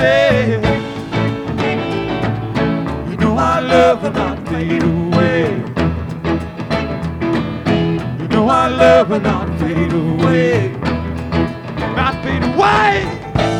say, you know our love will not fade away. You know our love will not fade away. Not fade away.